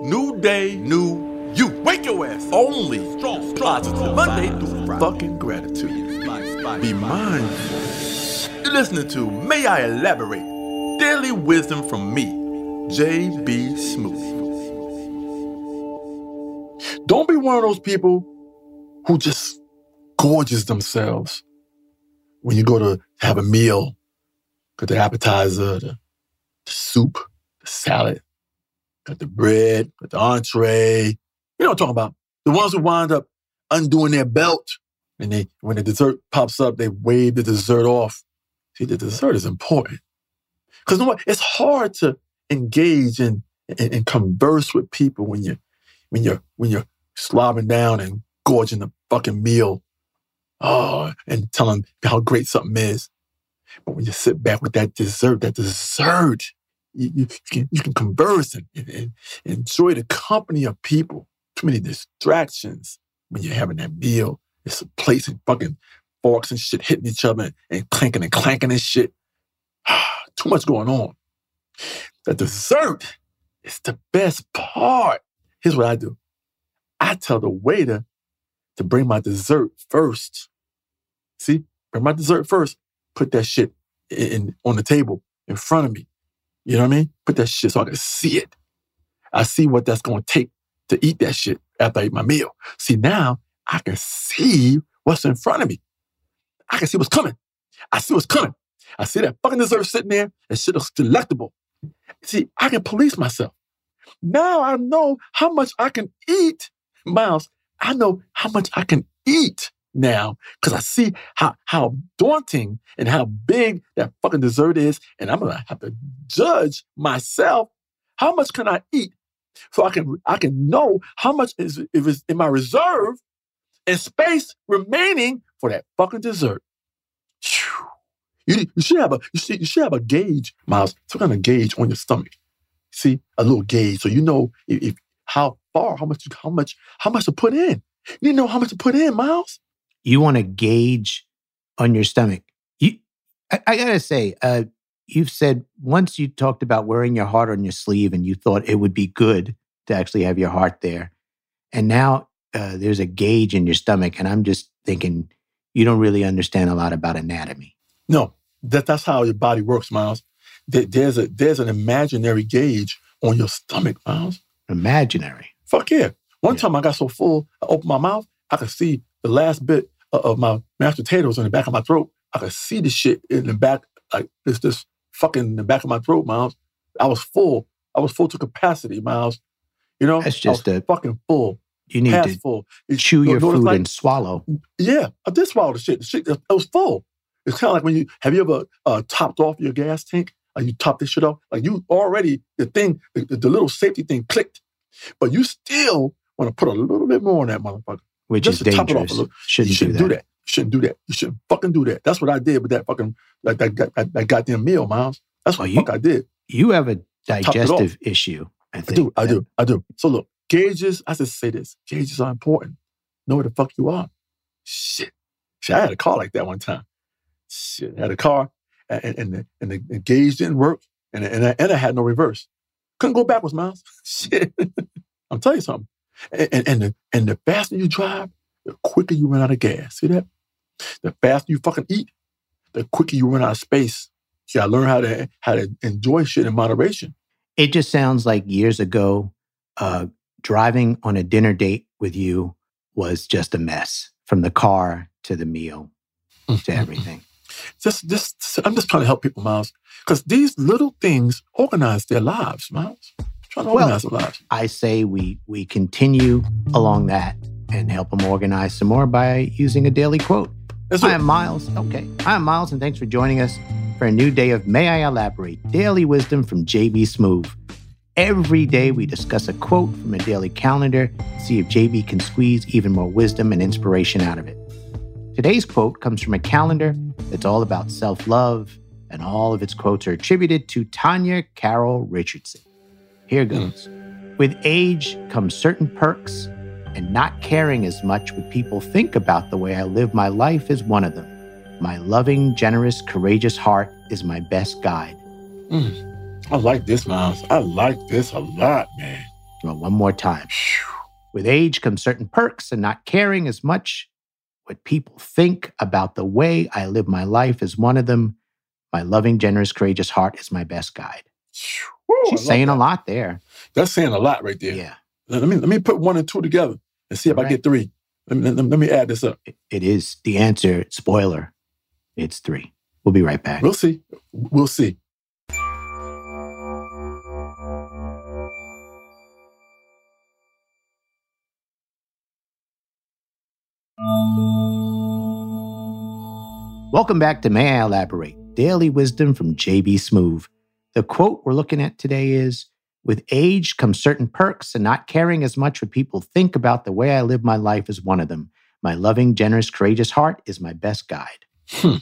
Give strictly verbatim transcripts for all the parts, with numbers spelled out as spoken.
New day, new you. Wake your ass. Only strong, positive, Monday through Friday. Fucking gratitude. Be mindful. You're listening to May I Elaborate? Daily wisdom from me, J B. Smooth. Don't be one of those people who just gorges themselves when you go to have a meal. Got the appetizer, the, the soup, the salad, got the bread, got the entree. You know what I'm talking about. The ones who wind up undoing their belt, and they, when the dessert pops up, they wave the dessert off. See, the dessert is important. Because you know what? It's hard to engage and, and, and converse with people when you when you're when you're slobbing down and gorging the fucking meal. Oh, and telling how great something is. But when you sit back with that dessert, that dessert, you, you, can, you can converse and, and, and enjoy the company of people. Too many distractions when you're having that meal. It's a place and fucking forks and shit hitting each other and, and clanking and clanking and shit. Too much going on. The dessert is the best part. Here's what I do. I tell the waiter to bring my dessert first. See? Bring my dessert first. Put that shit in, in on the table in front of me. You know what I mean? Put that shit so I can see it. I see what that's going to take to eat that shit after I eat my meal. See, now I can see what's in front of me. I can see what's coming. I see what's coming. I see that fucking dessert sitting there. That shit looks delectable. See, I can police myself. Now I know how much I can eat. Miles, I know how much I can eat now because I see how, how daunting and how big that fucking dessert is. And I'm going to have to judge myself. How much can I eat? So I can I can know how much is, is in my reserve and space remaining for that fucking dessert. Whew. You, you should have a you should, you should have a gauge, Miles, some kind of gauge on your stomach. See, a little gauge, so you know if, if how far, how much, how much, how much to put in. You know how much to put in, Miles. You want a gauge on your stomach. You, I, I gotta say, uh, you've said once you talked about wearing your heart on your sleeve, and you thought it would be good to actually have your heart there, and now uh, there's a gauge in your stomach, and I'm just thinking you don't really understand a lot about anatomy. No, that, that's how your body works, Miles. There, there's a there's an imaginary gauge on your stomach, Miles. Imaginary? Fuck yeah. One yeah. time I got so full, I opened my mouth, I could see the last bit of my mashed potatoes in the back of my throat. I could see the shit in the back, like this this fucking in the back of my throat, Miles. I was full. I was full to capacity, Miles. You know? That's just I was a... fucking full. You need to full. chew your food like, and swallow. Yeah, I did swallow the shit. The shit, it was full. It's kind of like when you, have you ever uh, topped off your gas tank? Like you topped this shit off? Like you already, the thing, the, the little safety thing clicked, but you still want to put a little bit more on that motherfucker. Which is dangerous. Shouldn't you shouldn't do do that. that. You shouldn't do that. You shouldn't fucking do that. That's what I did with that fucking, like that, that, that goddamn meal, Miles. That's what oh, the you, fuck I did. You have a digestive issue, I think. I do, I do, I do. So look, gauges, I just say this, gauges are important. Know where the fuck you are. Shit. Shit, I had a car like that one time. Shit, I had a car, and, and, the, and the, the gauge didn't work, and, and, I, and I had no reverse. Couldn't go backwards, Miles. Shit. I'm telling you something. And, and, and, the, and the faster you drive, the quicker you run out of gas. See that? The faster you fucking eat, the quicker you run out of space. You gotta learn how to how to enjoy shit in moderation. It just sounds like years ago, uh, driving on a dinner date with you was just a mess. From the car to the meal to everything. Just, just, I'm just trying to help people, Miles, because these little things organize their lives, Miles. I'm trying to organize well, their lives. I say we we continue along that and help them organize some more by using a daily quote. That's I am Miles. Okay. I am Miles, and thanks for joining us for a new day of May I Elaborate? Daily Wisdom from J B. Smooth. Every day we discuss a quote from a daily calendar, see if J B can squeeze even more wisdom and inspiration out of it. Today's quote comes from a calendar that's all about self-love, and all of its quotes are attributed to Tanya Carroll Richardson. Here goes. Mm. With age comes certain perks, and not caring as much what people think about the way I live my life is one of them. My loving, generous, courageous heart is my best guide. Mm. I like this, Miles. I like this a lot, man. Well, one more time. With age comes certain perks, and not caring as much what people think about the way I live my life is one of them. My loving, generous, courageous heart is my best guide. Woo, She's saying that. a lot there. That's saying a lot right there. Yeah. Let me let me put one and two together and see if All I right. get three. Let me, let, let me add this up. It, it is the answer. Spoiler. It's three. We'll be right back. We'll see. We'll see. Welcome back to May I Elaborate? Daily wisdom from J B Smoove. The quote we're looking at today is, with age comes certain perks, and not caring as much what people think about the way I live my life is one of them. My loving, generous, courageous heart is my best guide. Hmm.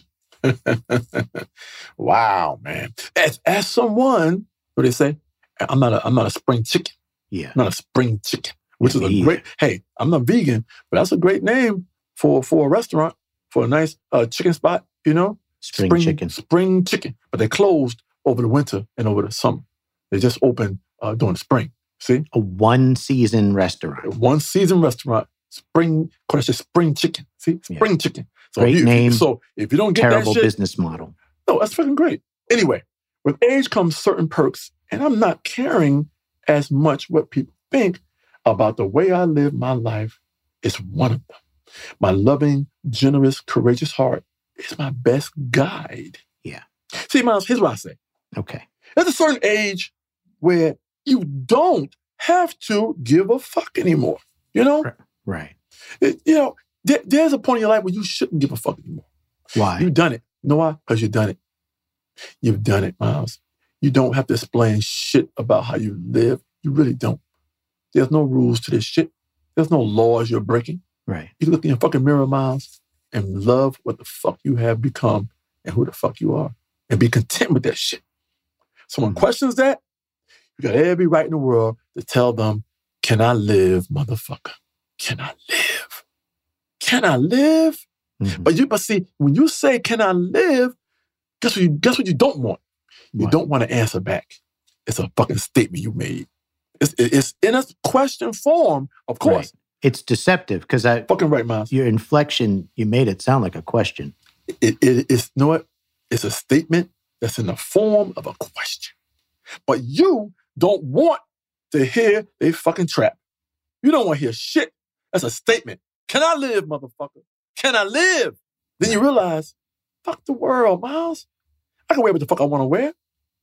Wow, man. As, as someone, what do they say? I'm not a, I'm not a spring chicken. Yeah. I'm not a spring chicken, which Yeah, is a me great, either. hey, I'm not vegan, but that's a great name for, for a restaurant, for a nice uh, chicken spot, you know? Spring, chicken. Spring chicken. But they closed over the winter and over the summer. They just opened uh, during the spring. See? A one-season restaurant. One season restaurant. Spring, of course, it's spring chicken. See? Spring Yeah. chicken. So Great if you, name. So if you don't get Terrible that shit, business model. no, that's fucking great. Anyway, with age comes certain perks, and I'm not caring as much what people think about the way I live my life is one of them. My loving, generous, courageous heart is my best guide. Yeah. See, Miles, here's what I say. Okay. There's a certain age where you don't have to give a fuck anymore. You know? Right. It- you know, there- there's a point in your life where you shouldn't give a fuck anymore. Why? You've done it. You know why? Because you've done it. You've done it, Miles. You don't have to explain shit about how you live. You really don't. There's no rules to this shit. There's no laws you're breaking. Right. You look in your fucking mirror, Miles, and love what the fuck you have become and who the fuck you are. And be content with that shit. Someone questions that, you got every right in the world to tell them, can I live, motherfucker? Can I live? Can I live? Mhm. But you, but see, when you say, can I live? Guess what you, guess what you don't want? You What? don't want to answer back. It's a fucking statement you made. It's, it's in a question form, of course. Right. It's deceptive because I Fucking right, Miles. your inflection, you made it sound like a question. It, it, it's, you know what? It's a statement that's in the form of a question. But you don't want to hear they fucking trap. You don't want to hear shit. That's a statement. Can I live, motherfucker? Can I live? Then you realize, fuck the world, Miles. I can wear what the fuck I want to wear.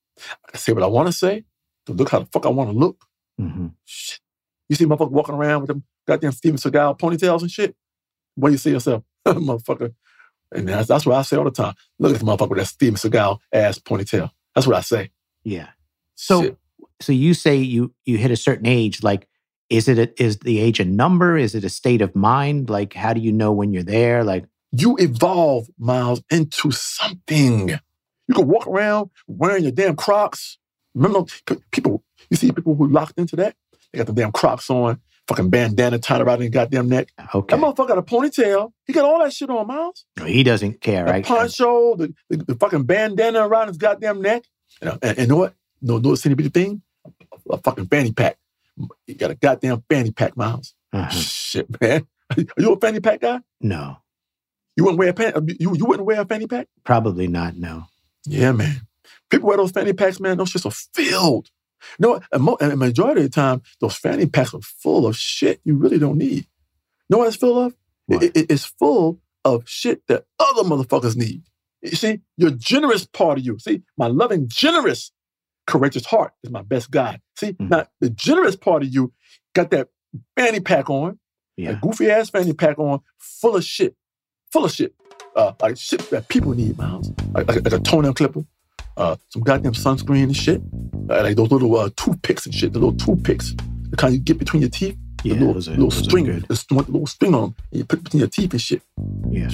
I can say what I want to say. To look how the fuck I want to look. Mm-hmm. Shit. You see motherfuckers walking around with them goddamn Steven Seagal ponytails and shit? What do you see yourself? Motherfucker. And that's, that's what I say all the time. Look at the motherfucker with that Steven Seagal ass ponytail. That's what I say. Yeah. So, Shit. so you say you you hit a certain age. Like, is it a, is the age a number? Is it a state of mind? Like, how do you know when you're there? Like, You evolve, Miles, into something. You can walk around wearing your damn Crocs. Remember p- people, you see people who locked into that? They got the damn Crocs on, fucking bandana tied around their goddamn neck. okay, That motherfucker got a ponytail. He got all that shit on, Miles. he doesn't care, The right? poncho, the, the, the fucking bandana around his goddamn neck. And, and, and you know what? No, no, see the thing? A, a fucking fanny pack. He got a goddamn fanny pack, Miles. Uh-huh. Shit, man. Are you a fanny pack guy? No, You wouldn't wear a pan- you, you wouldn't wear a fanny pack? probably not. No. Yeah, man. People wear those fanny packs, man. Those shits are filled. You know what? And, mo- and the majority of the time, those fanny packs are full of shit you really don't need. You know what it's full of? What? It- it- it's full of shit that other motherfuckers need. You see, your generous part of you. See, my loving, generous, courageous heart is my best guide. See, Mhm. now the generous part of you got that fanny pack on, Yeah. a goofy ass fanny pack on, full of shit, full of shit, uh, like shit that people need, Miles, like, like, like a toenail clipper, uh, some goddamn sunscreen and shit, uh, like those little uh, toothpicks and shit, the little toothpicks, the kind you get between your teeth, the Yeah, little, those are- little those are string, good. the st- little string on them, and you put it between your teeth and shit. Yeah.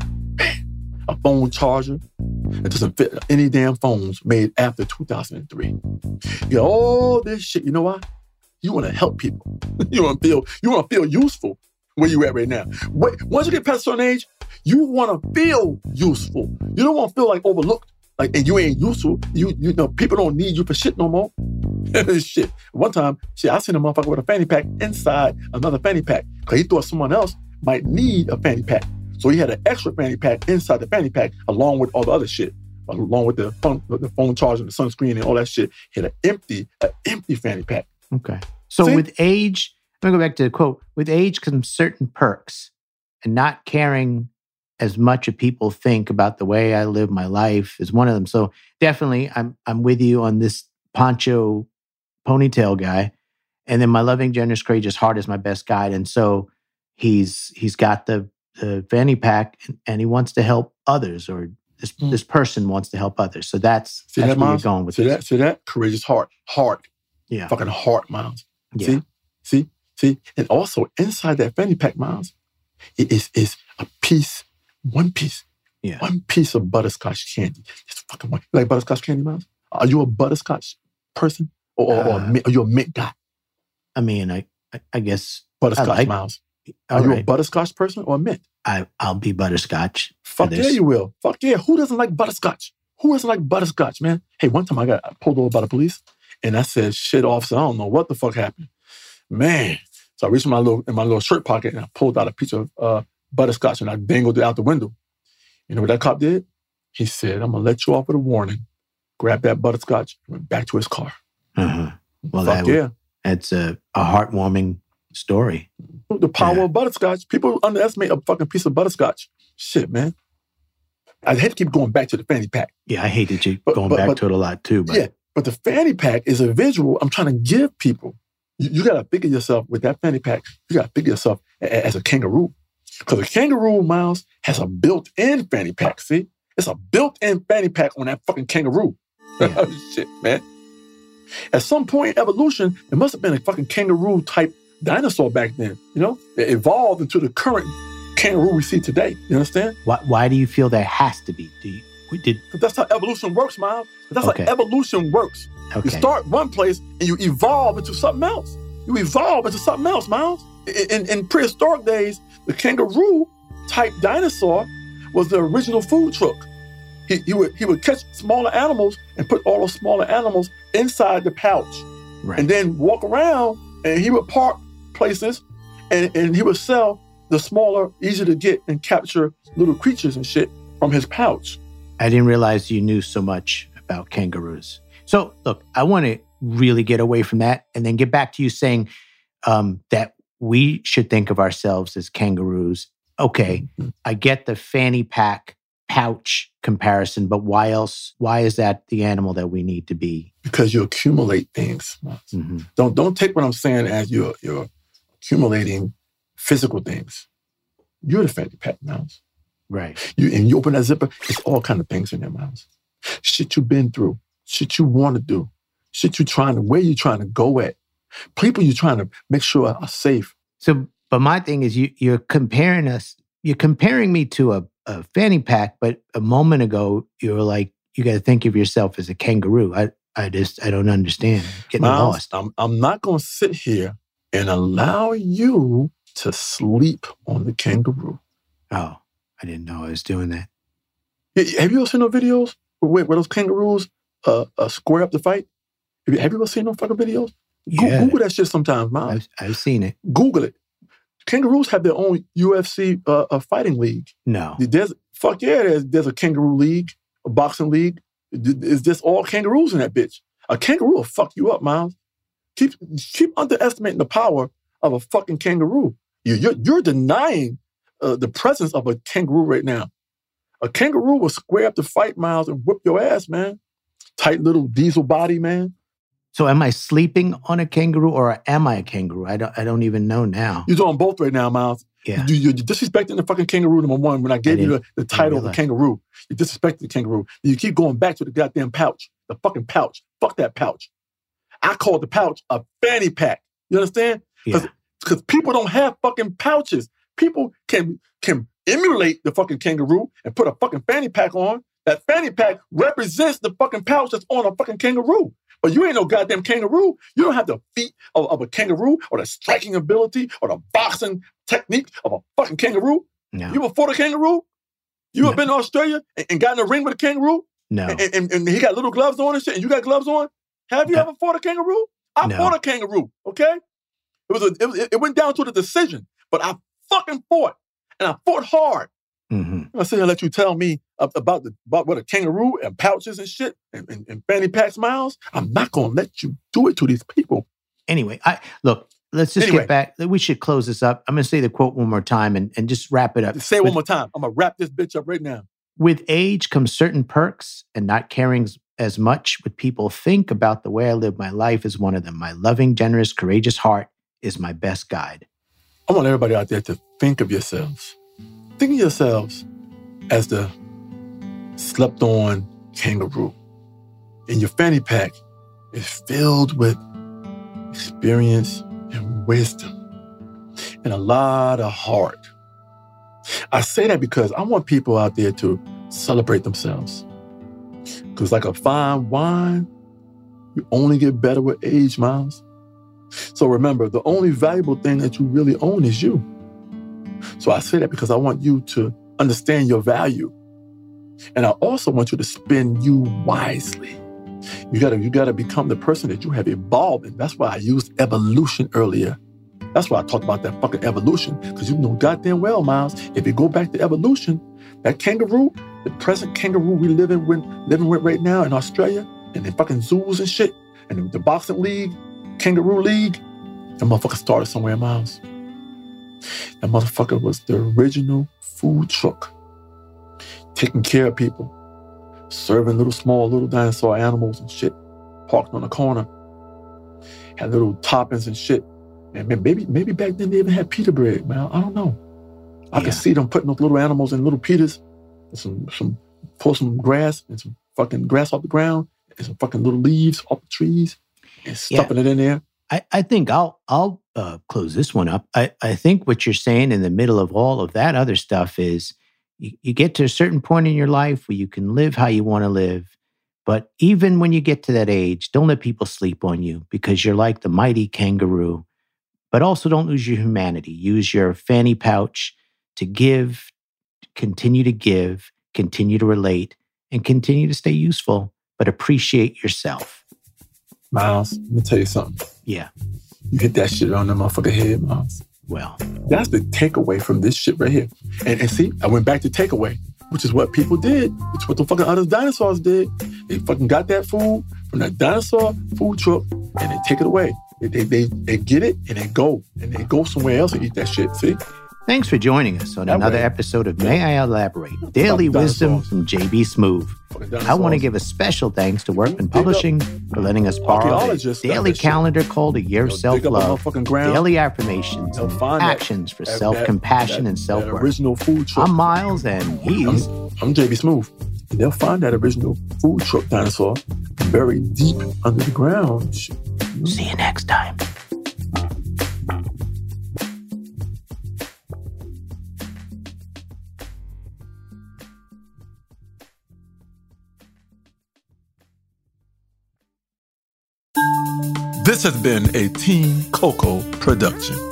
A phone charger. It doesn't fit any damn phones made after two thousand three. You got all this shit. You know why? You want to help people. You want to feel. You want to feel useful where you at right now. Wait, once you get past a certain age, you want to feel useful. You don't want to feel like overlooked. Like, and you ain't useful. You you know people don't need you for shit no more. Shit. One time, shit, I seen a motherfucker with a fanny pack inside another fanny pack because he thought someone else might need a fanny pack. So he had an extra fanny pack inside the fanny pack along with all the other shit, along with the phone, the phone charger, the sunscreen, and all that shit. He had an empty, an empty fanny pack. Okay. So See? with age, let me go back to the quote. With age comes certain perks, and not caring as much as people think about the way I live my life is one of them. So definitely, I'm I'm with you on this poncho ponytail guy. And then my loving, generous, courageous heart is my best guide. And so he's he's got the, the fanny pack and, and he wants to help others, or this mm. this person wants to help others. So that's, see that's that, where Miles? you're going with see this. That, see that? Courageous heart. Heart. Yeah. Fucking heart, Miles. Yeah. See? See? See? And also inside that fanny pack, Miles, it is, is a piece, one piece, yeah. one piece of butterscotch candy. Just fucking one. You like butterscotch candy, Miles? Are you a butterscotch person? Or, or, uh, or a, are you a mint guy? I mean, I I, I guess... Butterscotch, like, Miles. Are you right. a butterscotch person or a mint? I, I'll be butterscotch. Fuck yeah, you will. Fuck yeah. Who doesn't like butterscotch? Who doesn't like butterscotch, man? Hey, one time I got pulled over by the police and I said, shit, officer, I don't know what the fuck happened. Man. So I reached in my little, in my little shirt pocket and I pulled out a piece of uh, butterscotch and I dangled it out the window. You know what that cop did? He said, I'm going to let you off with a warning. Grabbed that butterscotch and went back to his car. Uh-huh. Well, fuck that yeah. Would, that's a, a heartwarming story. The power yeah. of butterscotch. People underestimate a fucking piece of butterscotch. Shit, man. I hate to keep going back to the fanny pack. Yeah, I hated you but, going but, back but, to it a lot too. But. Yeah, but the fanny pack is a visual I'm trying to give people. You, you got to think of yourself with that fanny pack. You got to think of yourself a, as a kangaroo. Because a kangaroo, Miles, has a built-in fanny pack, see? It's a built-in fanny pack on that fucking kangaroo. Yeah. Shit, man. At some point in evolution, there must have been a fucking kangaroo-type dinosaur back then, you know? It evolved into the current kangaroo we see today. You understand? Why, why do you feel there has to be? Do you, we did? That's how evolution works, Miles. That's okay. how evolution works. Okay. You start one place and you evolve into something else. You evolve into something else, Miles. In, in, in prehistoric days, the kangaroo-type dinosaur was the original food truck. He, he would he would catch smaller animals and put all those smaller animals inside the pouch. Right. And then walk around and he would park places and, and he would sell the smaller, easy to get and capture little creatures and shit from his pouch. I didn't realize you knew so much about kangaroos. So look, I want to really get away from that and then get back to you saying um, that we should think of ourselves as kangaroos. Okay, mm-hmm. I get the fanny pack pouch comparison, but why else? Why is that the animal that we need to be? Because you accumulate things. Mm-hmm. Don't don't take what I'm saying as you're you're accumulating physical things. You're the fanny pack, Miles. Right. You and you open that zipper, it's all kind of things in there, Miles. Shit you've been through, shit you want to do, shit you trying to, where you trying to go at, people you're trying to make sure are safe. So, but my thing is, you you're comparing us. You're comparing me to a. a fanny pack, but a moment ago you were like, you got to think of yourself as a kangaroo. I, I just, I don't understand. Getting Miles, lost. I'm, I'm not going to sit here and allow you to sleep on the kangaroo. Oh, I didn't know I was doing that. Have you ever seen those videos where, where those kangaroos uh, uh, square up to fight? Have you, have you ever seen those fucking videos? Go, yeah. Google that shit sometimes, Miles. I've, I've seen it. Google it. Kangaroos have their own U F C uh, uh, fighting league. No. There's, fuck yeah, there's, there's a kangaroo league, a boxing league. It's just all kangaroos in that bitch. A kangaroo will fuck you up, Miles. Keep keep underestimating the power of a fucking kangaroo. You, you're, you're denying uh, the presence of a kangaroo right now. A kangaroo will square up to fight, Miles, and whip your ass, man. Tight little diesel body, man. So am I sleeping on a kangaroo or am I a kangaroo? I don't I don't even know now. You're doing both right now, Miles. Yeah. You, you're disrespecting the fucking kangaroo, number one, when I gave I you the, the title of the kangaroo. You're disrespecting the kangaroo. You keep going back to the goddamn pouch, the fucking pouch. Fuck that pouch. I call the pouch a fanny pack. You understand? Because yeah. people don't have fucking pouches. People can, can emulate the fucking kangaroo and put a fucking fanny pack on. That fanny pack represents the fucking pouch that's on a fucking kangaroo. But you ain't no goddamn kangaroo. You don't have the feet of, of a kangaroo or the striking ability or the boxing technique of a fucking kangaroo. No. You ever fought a kangaroo? You no. ever been to Australia and, and got in a ring with a kangaroo? No. And, and, and he got little gloves on and shit, and you got gloves on? Have you no. ever fought a kangaroo? I no. fought a kangaroo, okay? It was a, it, was, it went down to the decision, but I fucking fought, and I fought hard. Mm-hmm. I sit here and let you tell me about the about what a kangaroo and pouches and shit and, and, and fanny pack smiles. I'm not gonna let you do it to these people. Anyway, I look. Let's just anyway, get back. We should close this up. I'm going to say the quote one more time and, and just wrap it up. Say it with, one more time. I'm gonna wrap this bitch up right now. With age comes certain perks, and not caring as much what people think about the way I live my life is one of them. My loving, generous, courageous heart is my best guide. I want everybody out there to think of yourselves. Think of yourselves as the slept-on kangaroo. And your fanny pack is filled with experience and wisdom and a lot of heart. I say that because I want people out there to celebrate themselves. Because like a fine wine, you only get better with age, Miles. So remember, the only valuable thing that you really own is you. So I say that because I want you to understand your value. And I also want you to spend you wisely. You gotta, you gotta become the person that you have evolved in. That's why I used evolution earlier. That's why I talked about that fucking evolution. Because you know goddamn well, Miles, if you go back to evolution, that kangaroo, the present kangaroo we live in, living with right now in Australia, and the fucking zoos and shit, and the boxing league, kangaroo league, that motherfucker started somewhere, Miles. That motherfucker was the original food truck, taking care of people, serving little small little dinosaur animals and shit, parked on the corner, had little toppings and shit. And maybe maybe back then they even had pita bread, man. I don't know. I yeah. could see them putting those little animals in little pitas, and some some pull some grass and some fucking grass off the ground and some fucking little leaves off the trees and stuffing yeah. it in there. I, I think I'll I'll uh, close this one up. I, I think what you're saying in the middle of all of that other stuff is you, you get to a certain point in your life where you can live how you want to live. But even when you get to that age, don't let people sleep on you because you're like the mighty kangaroo. But also don't lose your humanity. Use your fanny pouch to give, continue to give, continue to relate, and continue to stay useful, but appreciate yourself. Miles, let me tell you something. Yeah. You hit that shit on the motherfucker head, Miles. Well. That's the takeaway from this shit right here. And, and see, I went back to takeaway, which is what people did. It's what the fucking other dinosaurs did. They fucking got that food from that dinosaur food truck and they take it away. They, they, they, they get it and they go. And they go somewhere else and eat that shit, see? Thanks for joining us on that another way. episode of May I Elaborate? Daily Wisdom from J B Smooth. I want to give a special thanks to Workman Publishing for letting us borrow a daily calendar called A Year of Self-Love, daily affirmations, and actions for self-compassion and self-worth. Original food truck. I'm Miles and he's... I'm, I'm J B Smooth. And they'll find that original food truck dinosaur buried deep under the ground. See you next time. This has been a Team Coco production.